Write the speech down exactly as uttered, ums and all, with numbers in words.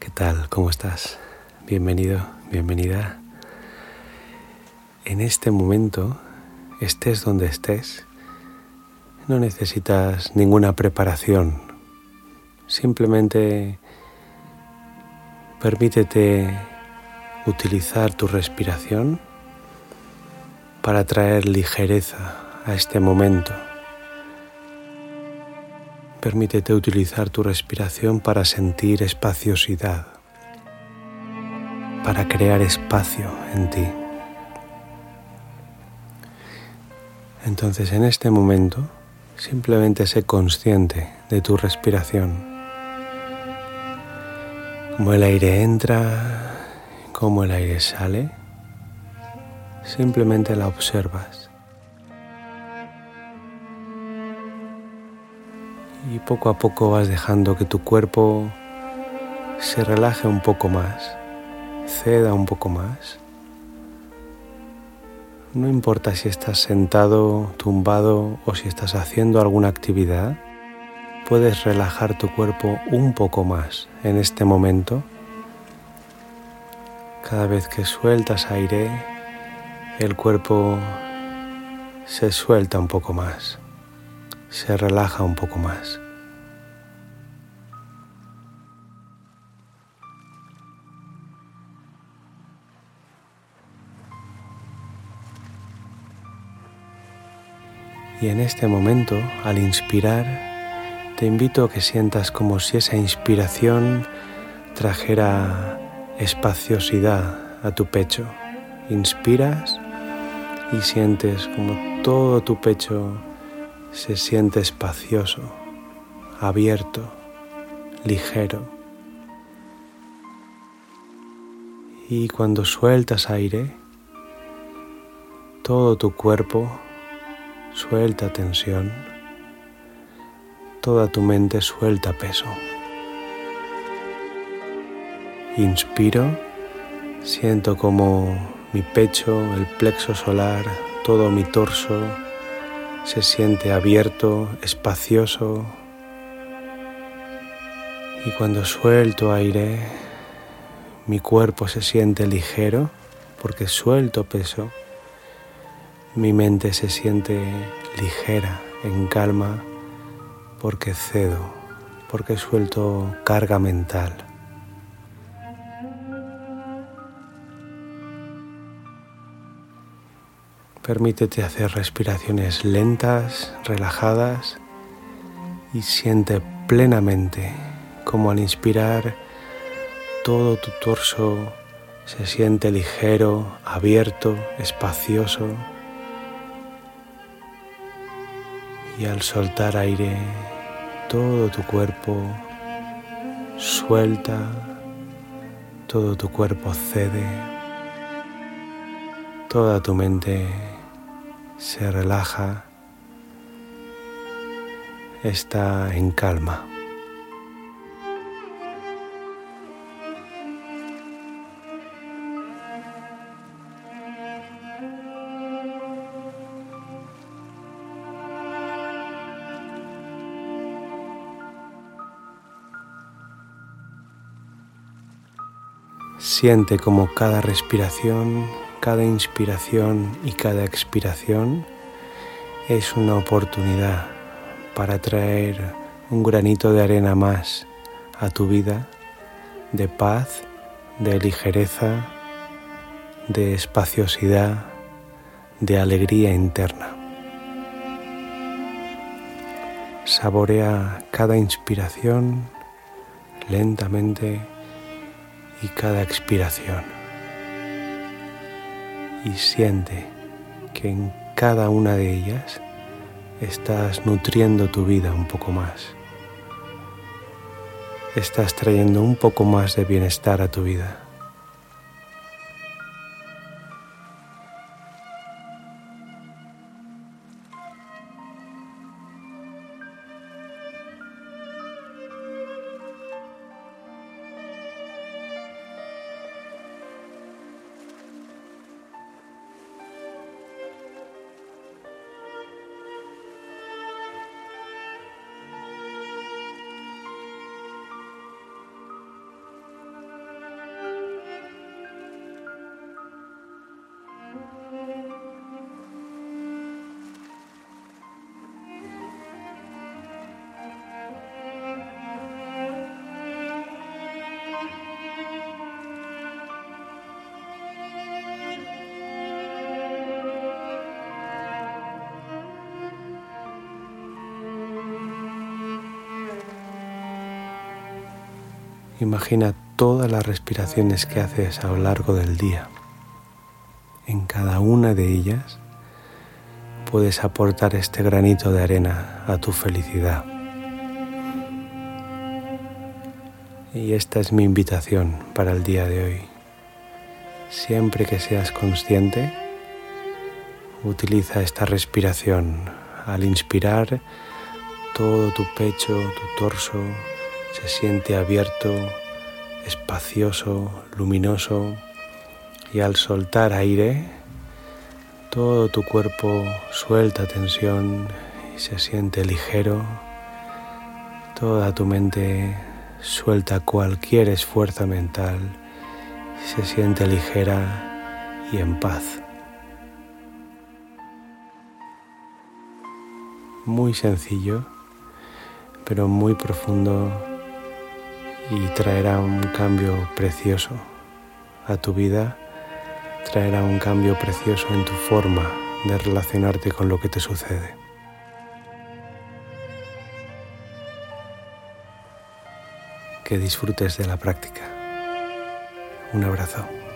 ¿Qué tal? ¿Cómo estás? Bienvenido, bienvenida. En este momento, estés donde estés, no necesitas ninguna preparación. Simplemente permítete utilizar tu respiración para traer ligereza a este momento. Permítete utilizar tu respiración para sentir espaciosidad, para crear espacio en ti. Entonces, en este momento, simplemente sé consciente de tu respiración. Cómo el aire entra, cómo el aire sale. Simplemente la observas. Y poco a poco vas dejando que tu cuerpo se relaje un poco más, ceda un poco más. No importa si estás sentado, tumbado o si estás haciendo alguna actividad, puedes relajar tu cuerpo un poco más en este momento. Cada vez que sueltas aire, el cuerpo se suelta un poco más, se relaja un poco más. Y en este momento, al inspirar, te invito a que sientas como si esa inspiración trajera espaciosidad a tu pecho. Inspiras y sientes como todo tu pecho se siente espacioso, abierto, ligero. Y cuando sueltas aire, todo tu cuerpo suelta tensión, toda tu mente suelta peso. Inspiro, siento como mi pecho, el plexo solar, todo mi torso se siente abierto, espacioso. Y cuando suelto aire, mi cuerpo se siente ligero porque suelto peso. Mi mente se siente ligera, en calma, porque cedo, porque suelto carga mental. Permítete hacer respiraciones lentas, relajadas y siente plenamente como al inspirar todo tu torso se siente ligero, abierto, espacioso. Y al soltar aire, todo tu cuerpo suelta, todo tu cuerpo cede, toda tu mente se relaja, está en calma. Siente como cada respiración, cada inspiración y cada expiración es una oportunidad para traer un granito de arena más a tu vida, de paz, de ligereza, de espaciosidad, de alegría interna. Saborea cada inspiración lentamente y cada expiración. Y siente que en cada una de ellas estás nutriendo tu vida un poco más. Estás trayendo un poco más de bienestar a tu vida. Imagina todas las respiraciones que haces a lo largo del día. En cada una de ellas puedes aportar este granito de arena a tu felicidad. Y esta es mi invitación para el día de hoy. Siempre que seas consciente, utiliza esta respiración. Al inspirar, todo tu pecho, tu torso se siente abierto, espacioso, luminoso, y al soltar aire, todo tu cuerpo suelta tensión y se siente ligero. Toda tu mente suelta cualquier esfuerzo mental y se siente ligera y en paz. Muy sencillo, pero muy profundo, y traerá un cambio precioso a tu vida, traerá un cambio precioso en tu forma de relacionarte con lo que te sucede. Que disfrutes de la práctica. Un abrazo.